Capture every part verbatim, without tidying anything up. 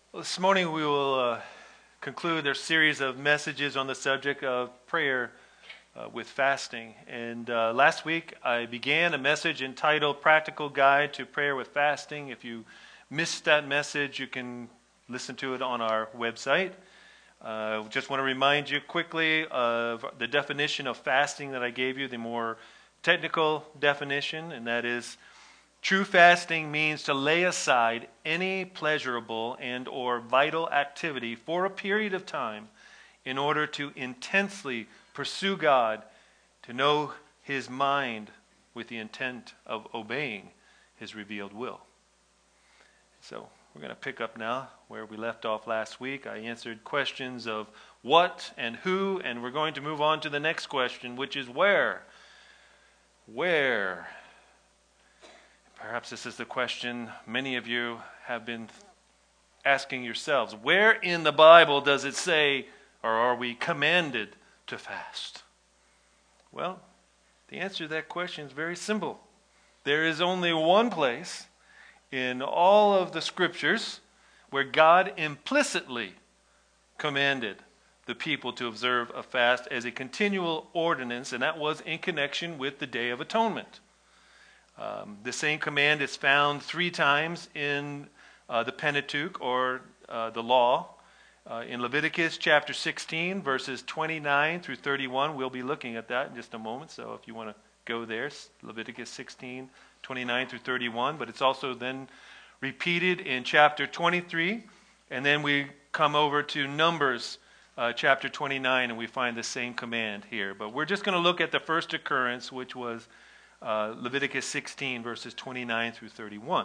Well, this morning we will uh, conclude our series of messages on the subject of prayer uh, with fasting. And uh, last week I began a message entitled Practical Guide to Prayer with Fasting. If you missed that message, you can listen to it on our website. I uh, just want to remind you quickly of the definition of fasting that I gave you, the more technical definition, and that is true fasting means to lay aside any pleasurable and or vital activity for a period of time in order to intensely pursue God, to know His mind with the intent of obeying His revealed will. So we're going to pick up now where we left off last week. I answered questions of what and who, and we're going to move on to the next question, which is where. Where? Perhaps this is the question many of you have been asking yourselves. Where in the Bible does it say, or are we commanded to fast? Well, the answer to that question is very simple. There is only one place in all of the scriptures where God implicitly commanded the people to observe a fast as a continual ordinance, and that was in connection with the Day of Atonement. Um, the same command is found three times in uh, the Pentateuch, or uh, the law. Uh, in Leviticus chapter sixteen, verses twenty-nine through thirty-one. We'll be looking at that in just a moment, so if you want to go there, Leviticus sixteen, twenty-nine through thirty-one. But it's also then repeated in chapter twenty-three, and then we come over to Numbers uh, chapter twenty-nine, and we find the same command here. But we're just going to look at the first occurrence, which was Uh, Leviticus sixteen, verses twenty-nine through thirty-one.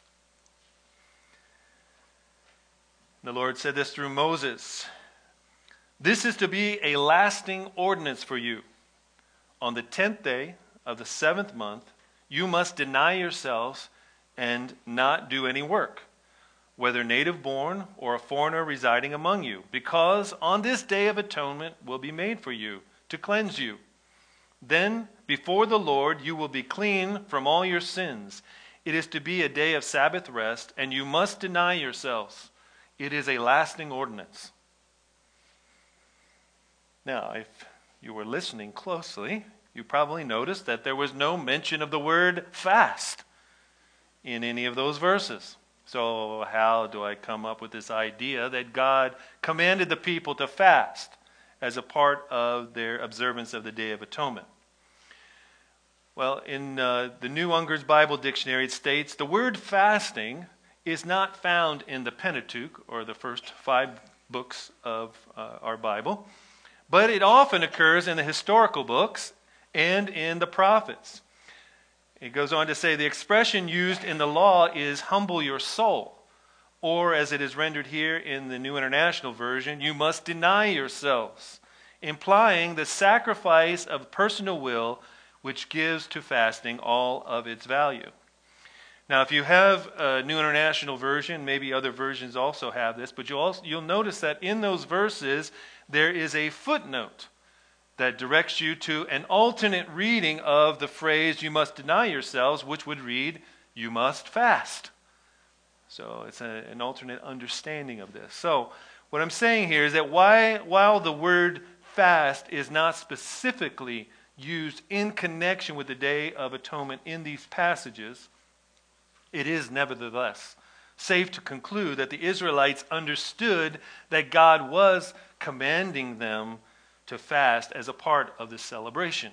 The Lord said this through Moses. "This is to be a lasting ordinance for you. On the tenth day of the seventh month, you must deny yourselves and not do any work, whether native born or a foreigner residing among you, because on this day of atonement will be made for you to cleanse you. Then, before the Lord, you will be clean from all your sins. It is to be a day of Sabbath rest, and you must deny yourselves. It is a lasting ordinance." Now, if you were listening closely, you probably noticed that there was no mention of the word fast in any of those verses. So how do I come up with this idea that God commanded the people to fast as a part of their observance of the Day of Atonement? Well, in uh, the New Unger's Bible Dictionary, it states, the word fasting is not found in the Pentateuch, or the first five books of uh, our Bible, but it often occurs in the historical books and in the prophets. It goes on to say, the expression used in the law is humble your soul, or as it is rendered here in the New International Version, you must deny yourselves, implying the sacrifice of personal will which gives to fasting all of its value. Now, if you have a New International Version, maybe other versions also have this, but you'll, also, you'll notice that in those verses there is a footnote that directs you to an alternate reading of the phrase, you must deny yourselves, which would read, you must fast. So it's a, an alternate understanding of this. So what I'm saying here is that why, while the word fast is not specifically used in connection with the Day of Atonement in these passages, it is nevertheless safe to conclude that the Israelites understood that God was commanding them to fast as a part of this celebration.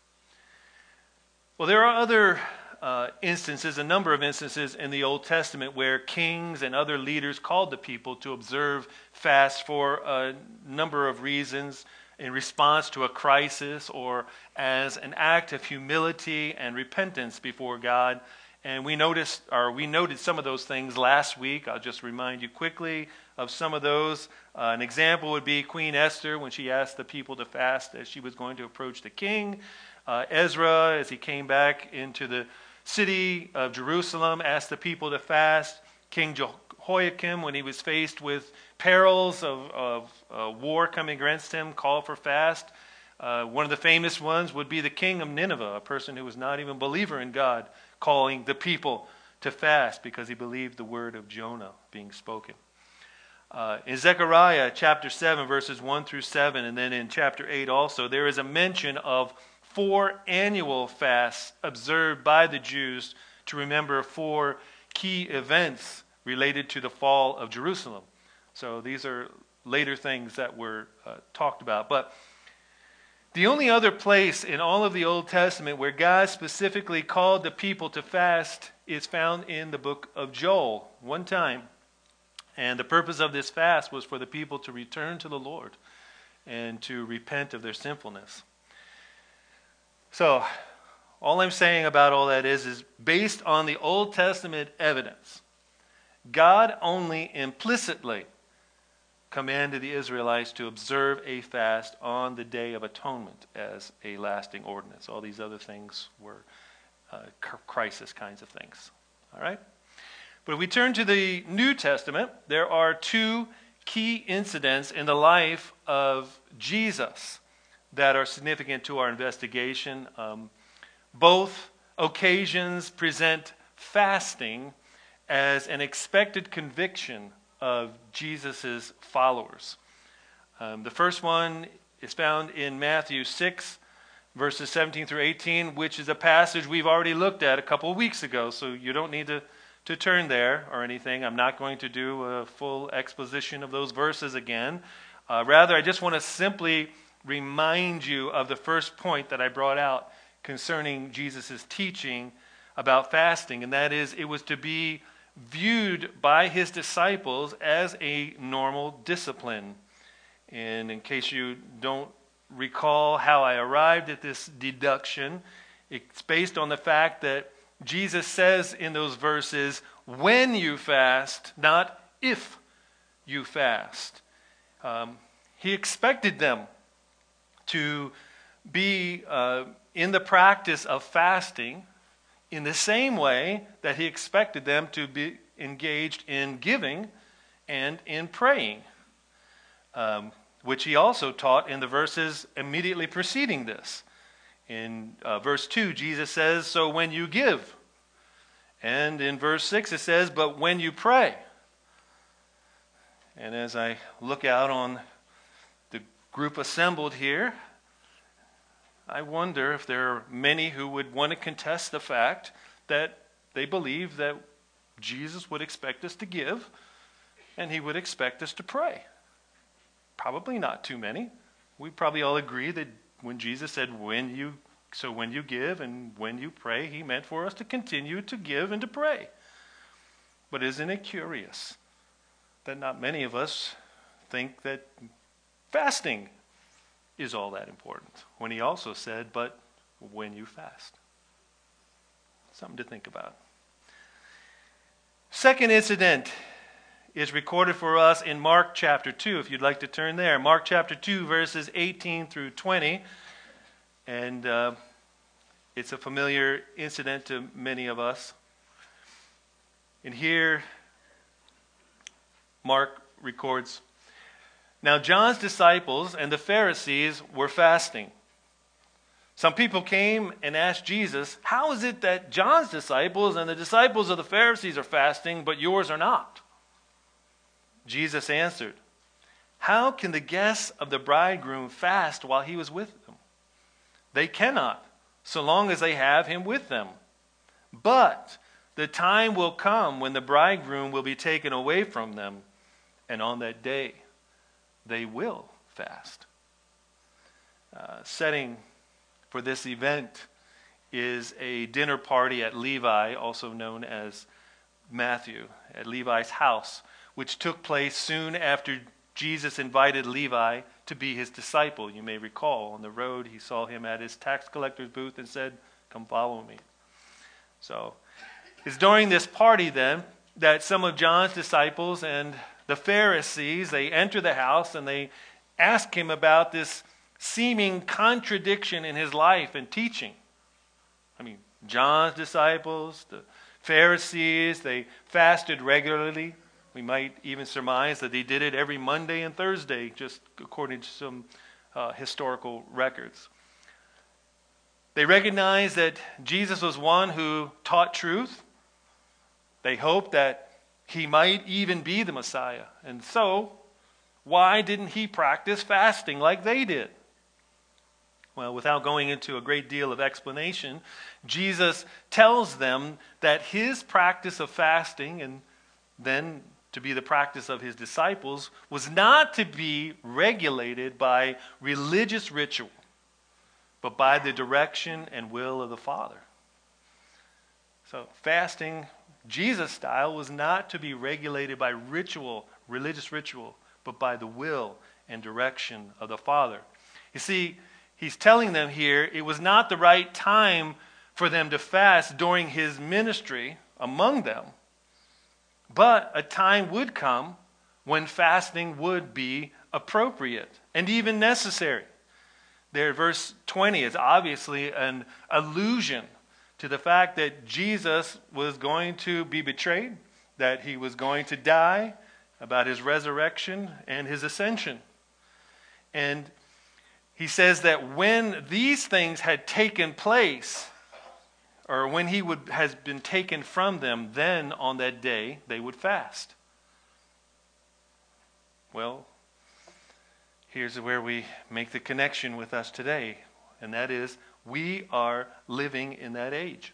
Well, there are other uh, instances, a number of instances in the Old Testament where kings and other leaders called the people to observe fast for a number of reasons, in response to a crisis or as an act of humility and repentance before God. And we noticed, or we noted some of those things last week. I'll just remind you quickly of some of those. Uh, an example would be Queen Esther when she asked the people to fast as she was going to approach the king. Uh, Ezra, as he came back into the city of Jerusalem, asked the people to fast. King Jehoiakim, when he was faced with perils of, of uh, war coming against him, called for fast. Uh, one of the famous ones would be the king of Nineveh, a person who was not even a believer in God, calling the people to fast because he believed the word of Jonah being spoken. Uh, in Zechariah chapter seven, verses one through seven, and then in chapter eight also, there is a mention of four annual fasts observed by the Jews to remember four key events related to the fall of Jerusalem. So these are later things that were uh, talked about. But the only other place in all of the Old Testament where God specifically called the people to fast is found in the book of Joel, one time. And the purpose of this fast was for the people to return to the Lord and to repent of their sinfulness. So, all I'm saying about all that is, is based on the Old Testament evidence, God only implicitly commanded the Israelites to observe a fast on the Day of Atonement as a lasting ordinance. All these other things were uh, crisis kinds of things. All right? But if we turn to the New Testament, there are two key incidents in the life of Jesus that are significant to our investigation. Um, both occasions present fasting as an expected conviction of Jesus' followers. Um, the first one is found in Matthew six, verses seventeen through eighteen, which is a passage we've already looked at a couple of weeks ago, so you don't need to to turn there or anything. I'm not going to do a full exposition of those verses again. Uh, rather, I just want to simply remind you of the first point that I brought out concerning Jesus' teaching about fasting, and that is it was to be viewed by his disciples as a normal discipline. And in case you don't recall how I arrived at this deduction, it's based on the fact that Jesus says in those verses, when you fast, not if you fast. Um, he expected them to be uh, in the practice of fasting in the same way that he expected them to be engaged in giving and in praying, um, which he also taught in the verses immediately preceding this. In uh, verse two, Jesus says, so when you give. And in verse six, it says, but when you pray. And as I look out on the group assembled here, I wonder if there are many who would want to contest the fact that they believe that Jesus would expect us to give and he would expect us to pray. Probably not too many. We probably all agree that when Jesus said, when you, so when you give and when you pray, he meant for us to continue to give and to pray. But isn't it curious that not many of us think that fasting is all that important, when he also said, but when you fast. Something to think about. Second incident is recorded for us in Mark chapter two, if you'd like to turn there. Mark chapter two, verses eighteen through twenty. And uh, it's a familiar incident to many of us. And here, Mark records, now John's disciples and the Pharisees were fasting. Some people came and asked Jesus, how is it that John's disciples and the disciples of the Pharisees are fasting, but yours are not? Jesus answered, how can the guests of the bridegroom fast while he was with them? They cannot, so long as they have him with them. But the time will come when the bridegroom will be taken away from them, and on that day they will fast. Uh, setting for this event is a dinner party at Levi, also known as Matthew, at Levi's house, which took place soon after Jesus invited Levi to be his disciple. You may recall on the road he saw him at his tax collector's booth and said, come follow me. So it's during this party then that some of John's disciples and the Pharisees, they enter the house and they ask him about this seeming contradiction in his life and teaching. I mean, John's disciples, the Pharisees, they fasted regularly. We might even surmise that they did it every Monday and Thursday, just according to some uh, historical records. They recognized that Jesus was one who taught truth. They hoped that he might even be the Messiah. And so, why didn't he practice fasting like they did? Well, without going into a great deal of explanation, Jesus tells them that his practice of fasting, and then to be the practice of his disciples, was not to be regulated by religious ritual, but by the direction and will of the Father. So fasting, Jesus style, was not to be regulated by ritual, religious ritual, but by the will and direction of the Father. You see, he's telling them here it was not the right time for them to fast during his ministry among them, but a time would come when fasting would be appropriate and even necessary. There, verse twenty is obviously an allusion to the fact that Jesus was going to be betrayed, that he was going to die, about his resurrection and his ascension. And he says that when these things had taken place, or when he would has been taken from them, then on that day they would fast. Well, here's where we make the connection with us today, and that is we are living in that age.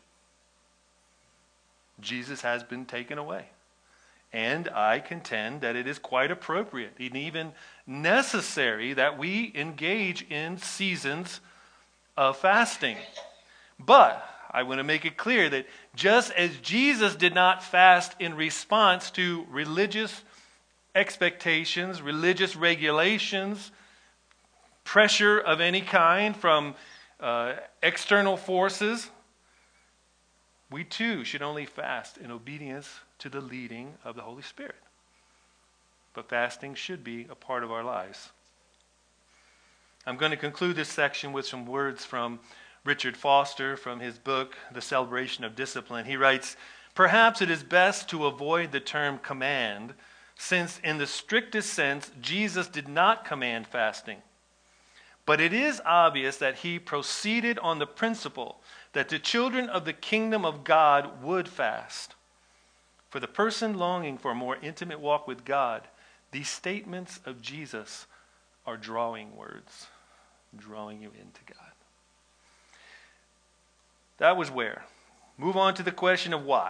Jesus has been taken away. And I contend that it is quite appropriate and even necessary that we engage in seasons of fasting. But I want to make it clear that just as Jesus did not fast in response to religious expectations, religious regulations, pressure of any kind from uh, external forces, we too should only fast in obedience to the leading of the Holy Spirit. But fasting should be a part of our lives. I'm going to conclude this section with some words from Richard Foster from his book, The Celebration of Discipline. He writes, "Perhaps it is best to avoid the term command, since in the strictest sense, Jesus did not command fasting. But it is obvious that he proceeded on the principle that the children of the kingdom of God would fast. For the person longing for a more intimate walk with God, these statements of Jesus are drawing words, drawing you into God." That was where. Move on to the question of why.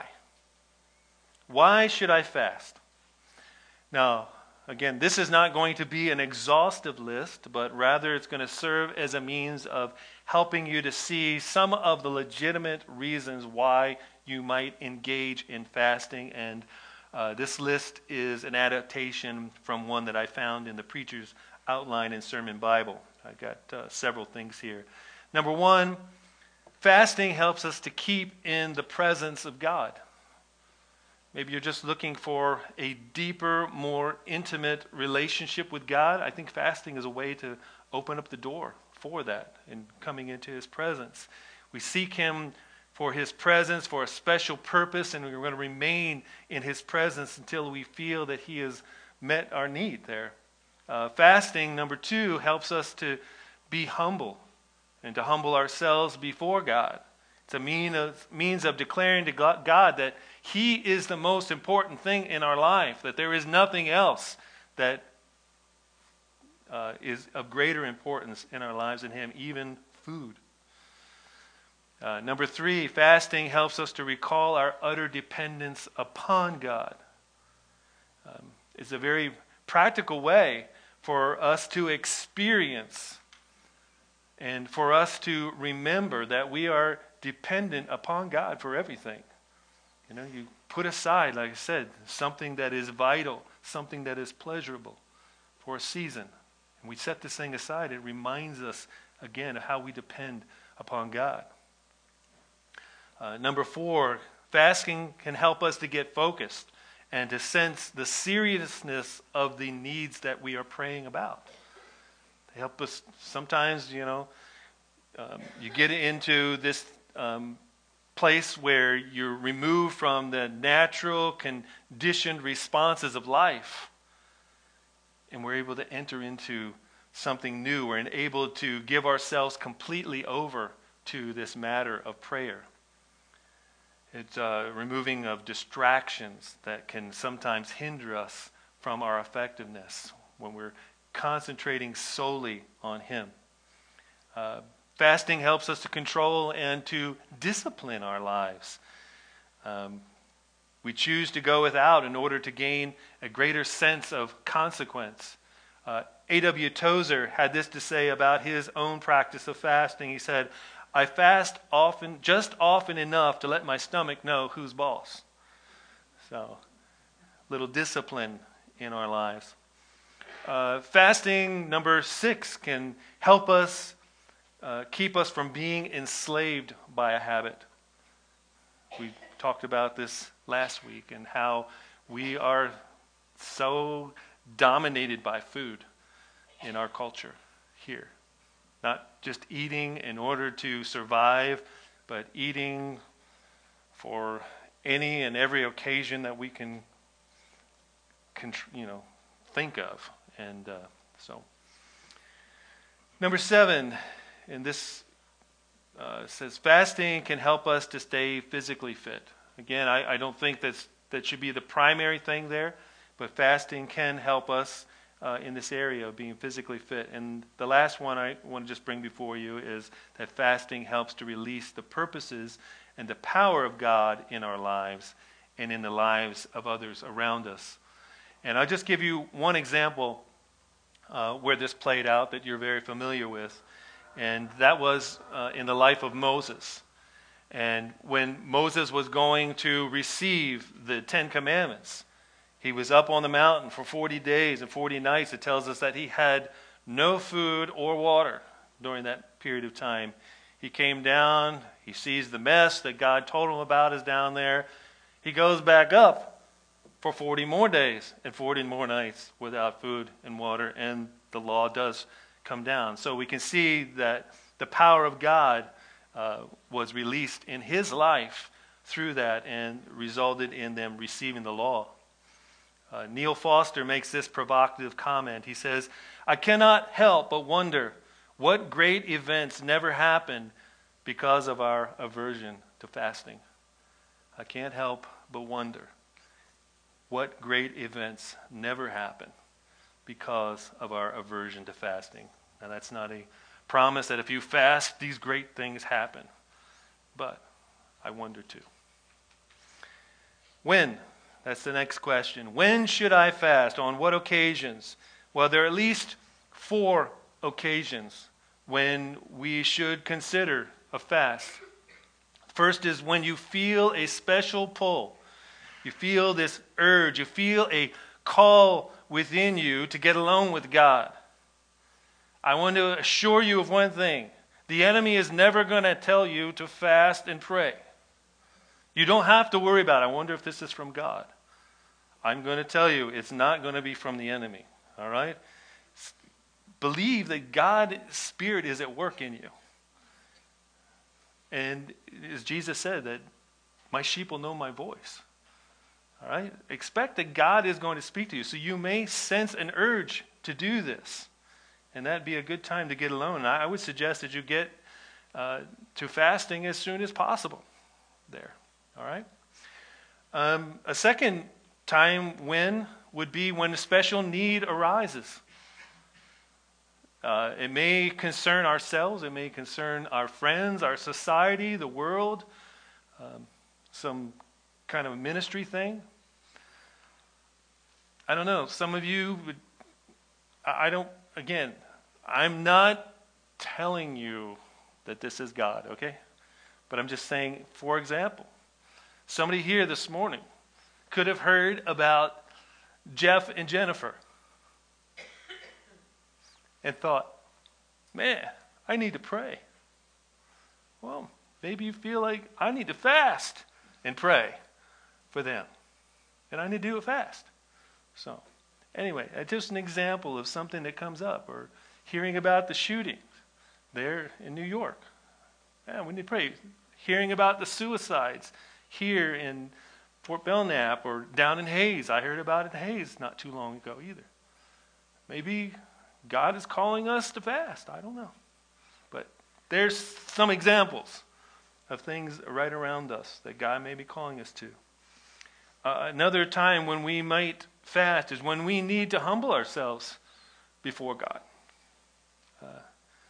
Why should I fast? Now, again, this is not going to be an exhaustive list, but rather it's going to serve as a means of helping you to see some of the legitimate reasons why you might engage in fasting. And uh, this list is an adaptation from one that I found in the Preacher's Outline and Sermon Bible. I got uh, several things here. Number one, fasting helps us to keep in the presence of God. Maybe you're just looking for a deeper, more intimate relationship with God. I think fasting is a way to open up the door for that and coming into his presence. We seek him for his presence, for a special purpose, and we're going to remain in his presence until we feel that he has met our need there. Uh, fasting, number two, helps us to be humble and to humble ourselves before God. It's a mean of, means of declaring to God that he is the most important thing in our life, that there is nothing else that uh, is of greater importance in our lives than him, even food. Uh, number three, fasting helps us to recall our utter dependence upon God. Um, it's a very practical way for us to experience and for us to remember that we are dependent upon God for everything. You know, you put aside, like I said, something that is vital, something that is pleasurable for a season. And we set this thing aside. It reminds us, again, of how we depend upon God. Uh, number four, fasting can help us to get focused and to sense the seriousness of the needs that we are praying about. They help us sometimes, you know, um, you get into this um, place where you're removed from the natural, conditioned responses of life. And we're able to enter into something new. We're able to give ourselves completely over to this matter of prayer. It's uh, removing of distractions that can sometimes hinder us from our effectiveness when we're concentrating solely on Him. Uh, fasting helps us to control and to discipline our lives. Um, we choose to go without in order to gain a greater sense of consequence. Uh, A W Tozer had this to say about his own practice of fasting. He said, I fast often, just often enough to let my stomach know who's boss. So, little discipline in our lives. Uh, fasting, number six, can help us, uh, keep us from being enslaved by a habit. We talked about this last week and how we are so dominated by food in our culture here. Not just eating in order to survive, but eating for any and every occasion that we can, you know, think of. And uh, so, number seven, and this uh, says fasting can help us to stay physically fit. Again, I, I don't think that's, that should be the primary thing there, but fasting can help us Uh, in this area of being physically fit. And the last one I want to just bring before you is that fasting helps to release the purposes and the power of God in our lives and in the lives of others around us. And I'll just give you one example uh, where this played out that you're very familiar with. And that was uh, in the life of Moses. And when Moses was going to receive the Ten Commandments, he was up on the mountain for forty days and forty nights. It tells us that he had no food or water during that period of time. He came down. He sees the mess that God told him about is down there. He goes back up for forty more days and forty more nights without food and water, and the law does come down. So we can see that the power of God uh, was released in his life through that and resulted in them receiving the law. Uh, Neil Foster makes this provocative comment. He says, I cannot help but wonder what great events never happened because of our aversion to fasting. I can't help but wonder what great events never happen because of our aversion to fasting. Now, that's not a promise that if you fast, these great things happen. But I wonder too. When? That's the next question. When should I fast? On what occasions? Well, there are at least four occasions when we should consider a fast. First is when you feel a special pull. You feel this urge. You feel a call within you to get alone with God. I want to assure you of one thing. The enemy is never going to tell you to fast and pray. You don't have to worry about it. I wonder if this is from God. I'm going to tell you, it's not going to be from the enemy. All right? Believe that God's Spirit is at work in you. And as Jesus said, that my sheep will know my voice. All right? Expect that God is going to speak to you. So you may sense an urge to do this. And that'd be a good time to get alone. I would suggest that you get uh, to fasting as soon as possible there. All right? Um, a second time when would be when a special need arises. Uh, it may concern ourselves. It may concern our friends, our society, the world, um, some kind of ministry thing. I don't know. Some of you would, I don't, again, I'm not telling you that this is God, okay? But I'm just saying, for example, somebody here this morning could have heard about Jeff and Jennifer and thought, man, I need to pray. Well, maybe you feel like I need to fast and pray for them. And I need to do it fast. So, anyway, that's just an example of something that comes up. Or hearing about the shootings there in New York. Yeah, we need to pray. Hearing about the suicides here in Fort Belknap or down in Hayes. I heard about it in Hayes not too long ago either. Maybe God is calling us to fast. I don't know. But there's some examples of things right around us that God may be calling us to. Uh, another time when we might fast is when we need to humble ourselves before God. Uh,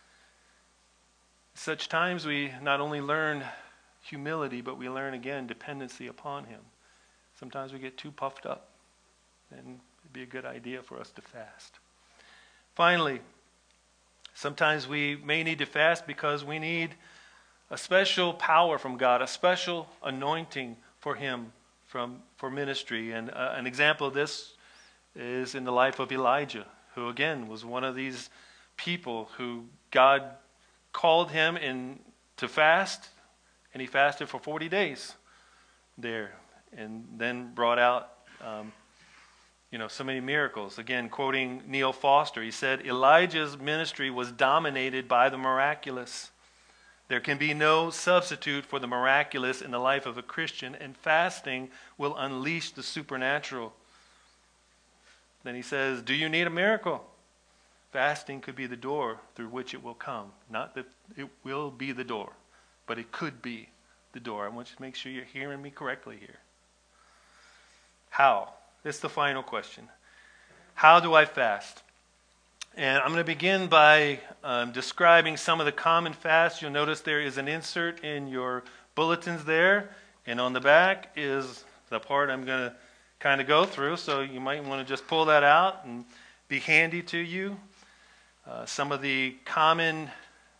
such times we not only learn humility, but we learn again dependency upon Him. Sometimes we get too puffed up, and it'd be a good idea for us to fast. Finally, sometimes we may need to fast because we need a special power from God, a special anointing for Him from for ministry. And uh, an example of this is in the life of Elijah, who again was one of these people who God called him in to fast, and he fasted for forty days there, and then brought out um, you know, so many miracles. Again, quoting Neil Foster, he said, Elijah's ministry was dominated by the miraculous. There can be no substitute for the miraculous in the life of a Christian, and fasting will unleash the supernatural. Then he says, do you need a miracle? Fasting could be the door through which it will come. Not that it will be the door, but it could be the door. I want you to make sure you're hearing me correctly here. How? That's the final question. How do I fast? And I'm going to begin by um, describing some of the common fasts. You'll notice there is an insert in your bulletins there, and on the back is the part I'm going to kind of go through, so you might want to just pull that out and be handy to you. Uh, some of the common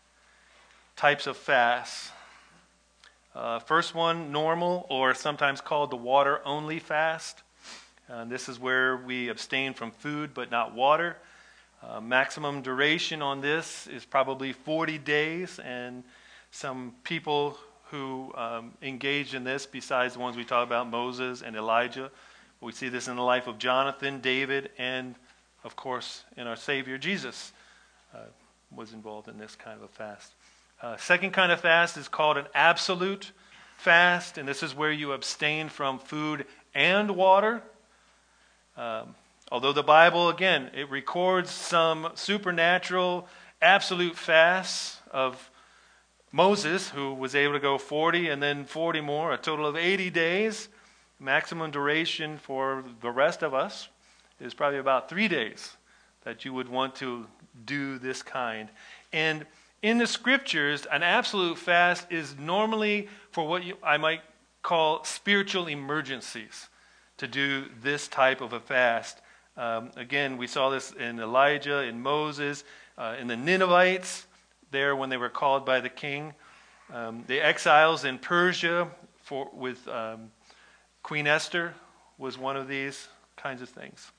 types of fasts. Uh, first one, normal, or sometimes called the water-only fast. Uh, this is where we abstain from food but not water. Uh, maximum duration on this is probably forty days, and some people who um, engage in this, besides the ones we talk about, Moses and Elijah, we see this in the life of Jonathan, David, and of course in our Savior Jesus uh, was involved in this kind of a fast. Uh, second kind of fast is called an absolute fast, and this is where you abstain from food and water. Um, although the Bible, again, it records some supernatural absolute fasts of Moses, who was able to go forty and then forty more, a total of eighty days. Maximum duration for the rest of us is probably about three days that you would want to do this kind. And in the scriptures, an absolute fast is normally for what you, I might call spiritual emergencies, to do this type of a fast. Um, again, we saw this in Elijah, in Moses, uh, in the Ninevites, there when they were called by the king. Um, the exiles in Persia for, with um, Queen Esther was one of these kinds of things.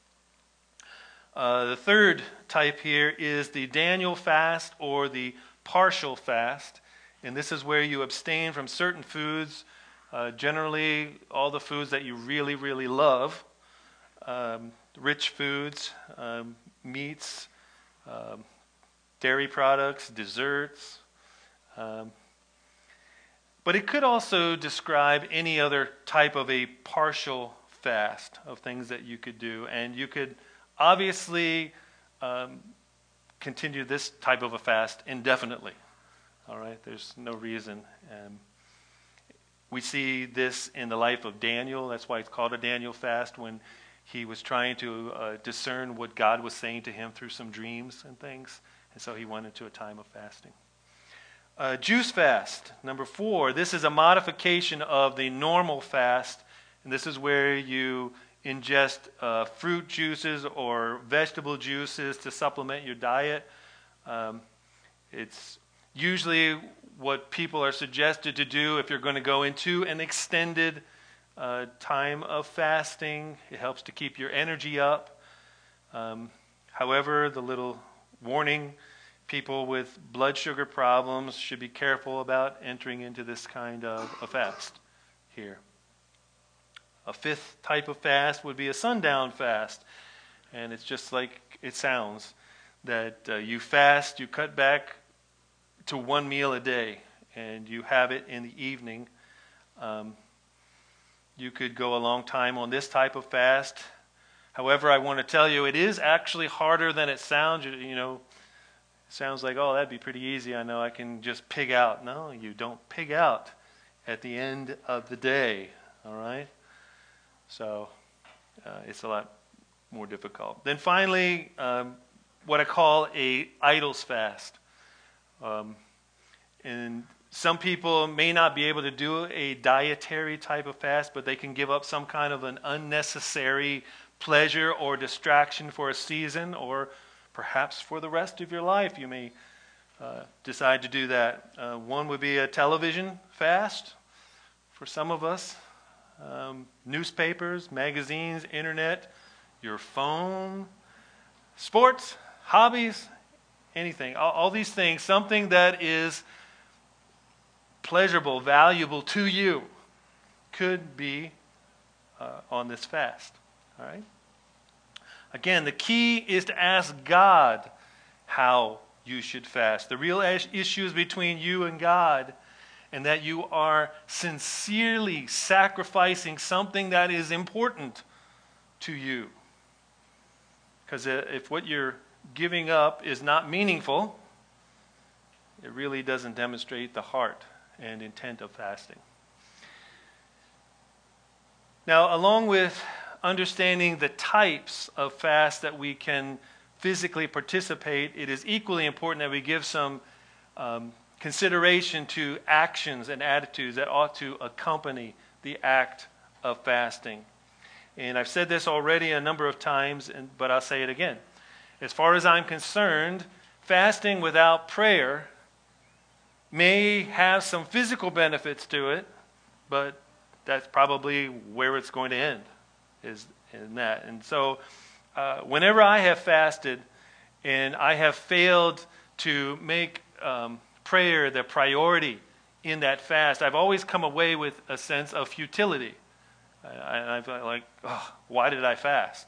Uh, the third type here is the Daniel fast, or the partial fast. And this is where you abstain from certain foods, uh, generally all the foods that you really, really love. Um, rich foods, um, meats, um, dairy products, desserts. Um, but it could also describe any other type of a partial fast of things that you could do. And you could obviously um, continue this type of a fast indefinitely. All right, there's no reason. Um, we see this in the life of Daniel. That's why it's called a Daniel fast, when he was trying to uh, discern what God was saying to him through some dreams and things. And so he went into a time of fasting. Uh, juice fast, number four. This is a modification of the normal fast. And this is where you ingest uh, fruit juices or vegetable juices to supplement your diet. Um, it's usually what people are suggested to do if you're going to go into an extended uh, time of fasting. It helps to keep your energy up. Um, however, the little warning, people with blood sugar problems should be careful about entering into this kind of a fast here. A fifth type of fast would be a sundown fast. And it's just like it sounds, that uh, you fast, you cut back to one meal a day, and you have it in the evening. Um, you could go a long time on this type of fast. However, I want to tell you, it is actually harder than it sounds. You, you know, it sounds like, oh, that'd be pretty easy. I know I can just pig out. No, you don't pig out. at the end of the day. All right? So uh, it's a lot more difficult. Then finally, um, what I call a idols fast. Um, and some people may not be able to do a dietary type of fast, but they can give up some kind of an unnecessary pleasure or distraction for a season, or perhaps for the rest of your life you may uh, decide to do that. Uh, one would be a television fast for some of us. Um, newspapers, magazines, internet, your phone, sports, hobbies, anything. All, all these things, something that is pleasurable, valuable to you, could be uh, on this fast. All right? Again, the key is to ask God how you should fast. The real issue is between you and God, and that you are sincerely sacrificing something that is important to you. Because if what you're giving up is not meaningful, it really doesn't demonstrate the heart and intent of fasting. Now, along with understanding the types of fast that we can physically participate, it is equally important that we give some um, consideration to actions and attitudes that ought to accompany the act of fasting. And I've said this already a number of times, and, but I'll say it again. As far as I'm concerned, fasting without prayer may have some physical benefits to it, but that's probably where it's going to end, is in that. And so uh, whenever I have fasted and I have failed to make um, prayer the priority in that fast, I've always come away with a sense of futility. I, I feel like, oh, why did I fast?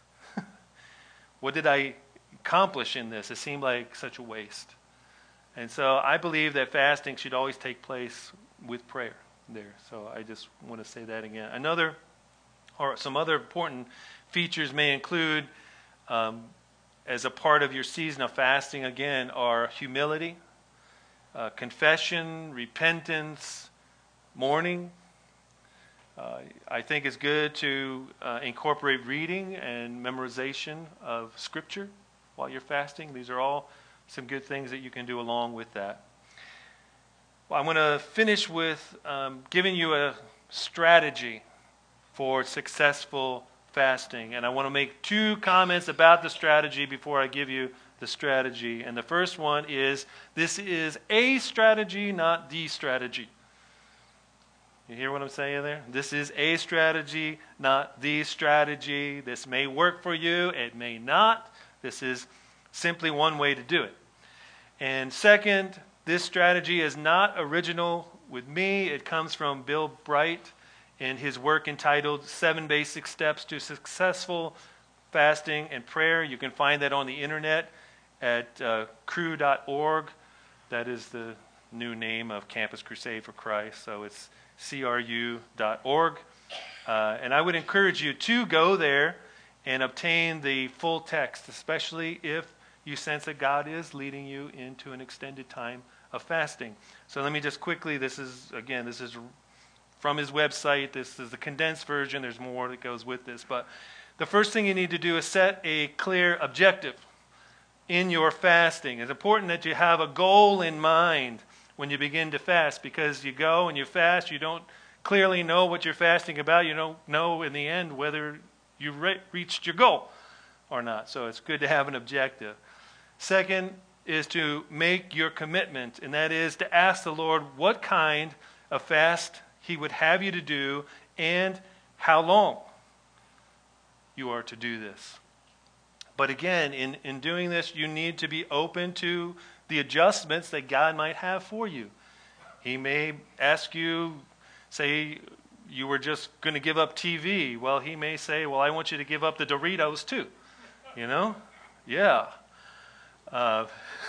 What did I accomplish in this? It seemed like such a waste. And so I believe that fasting should always take place with prayer there. So I just want to say that again. Another, or some other important features may include, um, as a part of your season of fasting, again, are humility, uh, confession, repentance, mourning. Uh, I think it's good to uh, incorporate reading and memorization of Scripture while you're fasting. These are all some good things that you can do along with that. Well, I'm going to finish with um, giving you a strategy for successful fasting. And I want to make two comments about the strategy before I give you the strategy. And the first one is, this is a strategy, not the strategy. You hear what I'm saying there? This is a strategy, not the strategy. This may work for you. It may not. This is simply one way to do it. And second, this strategy is not original with me. It comes from Bill Bright in his work entitled Seven Basic Steps to Successful Fasting and Prayer. You can find that on the internet at uh, cru dot org. That is the new name of Campus Crusade for Christ. So it's C R U dot org. Uh, and I would encourage you to go there and obtain the full text, especially if you sense that God is leading you into an extended time of fasting. So let me just quickly, this is, again, this is from his website. This is the condensed version. There's more that goes with this. But the first thing you need to do is set a clear objective in your fasting. It's important that you have a goal in mind when you begin to fast, because you go and you fast, you don't clearly know what you're fasting about. You don't know in the end whether you re- reached your goal or not. So it's good to have an objective. Second is to make your commitment, and that is to ask the Lord what kind of fast He would have you to do and how long you are to do this. But again, in, in doing this, you need to be open to the adjustments that God might have for you. He may ask you, say, you were just going to give up T V. Well, He may say, well, I want you to give up the Doritos too. You know? Yeah. Uh,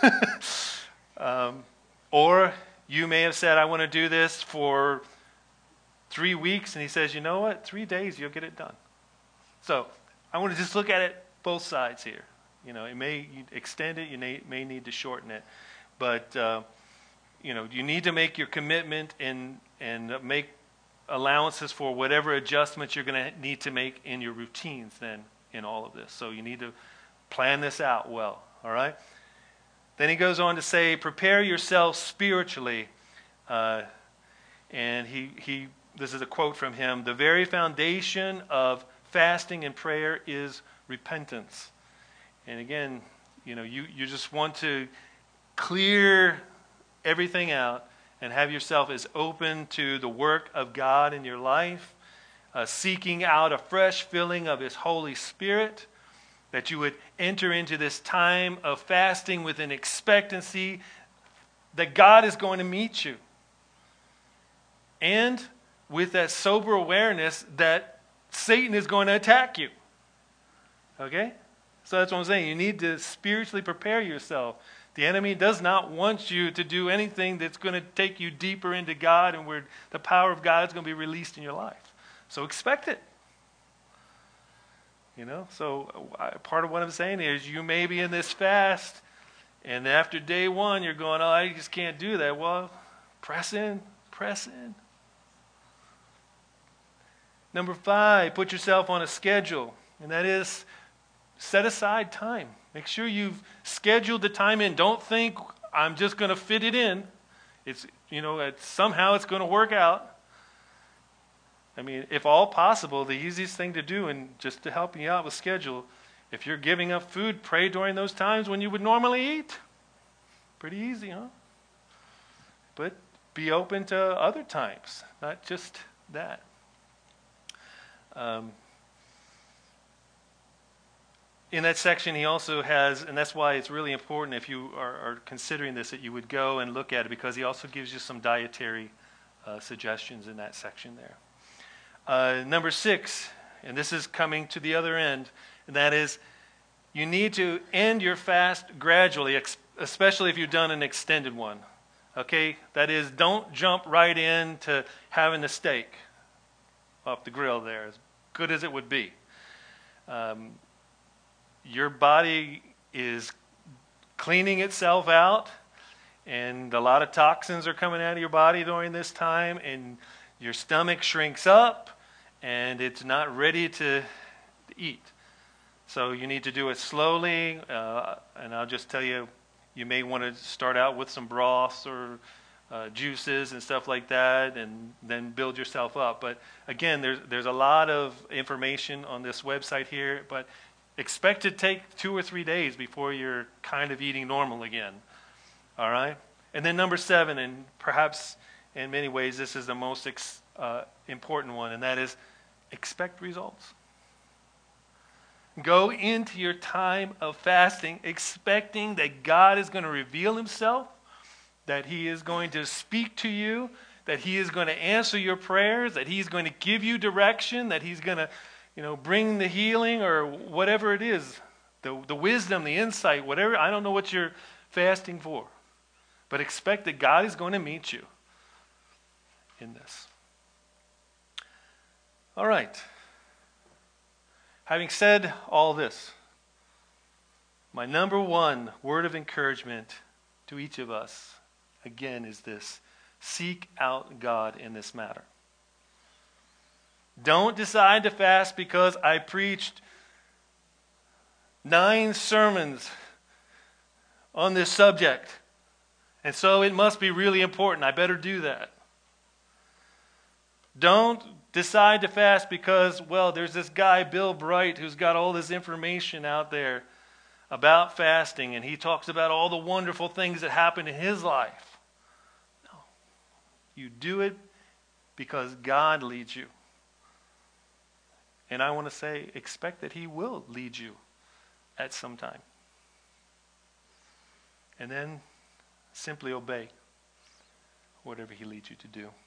um, or you may have said, I want to do this for three weeks. And He says, you know what? Three days, you'll get it done. So I want to just look at it both sides here. You know, it may extend it, you may, may need to shorten it. But uh, you know, you need to make your commitment and and make allowances for whatever adjustments you're going to need to make in your routines then in all of this. So you need to plan this out well, all right? Then he goes on to say, prepare yourself spiritually. Uh, and he, he, this is a quote from him, the very foundation of fasting and prayer is repentance. And again, you know, you, you just want to clear everything out and have yourself as open to the work of God in your life, uh, seeking out a fresh filling of His Holy Spirit, that you would enter into this time of fasting with an expectancy that God is going to meet you. And with that sober awareness that Satan is going to attack you. Okay? So that's what I'm saying. You need to spiritually prepare yourself. The enemy does not want you to do anything that's going to take you deeper into God and where the power of God is going to be released in your life. So expect it. You know, so uh, part of what I'm saying is you may be in this fast, and after day one you're going, oh, I just can't do that. Well, press in, press in. Number five, put yourself on a schedule, and that is set aside time. Make sure you've scheduled the time in. Don't think I'm just going to fit it in. It's, you know, it's, somehow it's going to work out. I mean, if all possible, the easiest thing to do, and just to help you out with schedule, if you're giving up food, pray during those times when you would normally eat. Pretty easy, huh? But be open to other times, not just that. Um, in that section, he also has, and that's why it's really important if you are, are considering this, that you would go and look at it, because he also gives you some dietary uh, suggestions in that section there. Uh, number six, and this is coming to the other end, and that is you need to end your fast gradually, especially if you've done an extended one. Okay? That is, don't jump right into having the steak off the grill there, as good as it would be. Um, your body is cleaning itself out, and a lot of toxins are coming out of your body during this time, and your stomach shrinks up, and it's not ready to eat. So you need to do it slowly, uh, and I'll just tell you, you may want to start out with some broths or uh, juices and stuff like that, and then build yourself up. But again, there's there's a lot of information on this website here, but expect to take two or three days before you're kind of eating normal again. All right? And then number seven, and perhaps in many ways this is the most ex, uh, important one, and that is expect results. Go into your time of fasting expecting that God is going to reveal Himself, that He is going to speak to you, that He is going to answer your prayers, that He's going to give you direction, that He's going to, you know, bring the healing or whatever it is, the, the wisdom, the insight, whatever. I don't know what you're fasting for, but expect that God is going to meet you in this. All right. Having said all this, my number one word of encouragement to each of us, again, is this: seek out God in this matter. Don't decide to fast because I preached nine sermons on this subject, and so it must be really important. I better do that. Don't decide to fast because, well, there's this guy, Bill Bright, who's got all this information out there about fasting, and he talks about all the wonderful things that happen in his life. No. You do it because God leads you. And I want to say, expect that He will lead you at some time. And then simply obey whatever He leads you to do.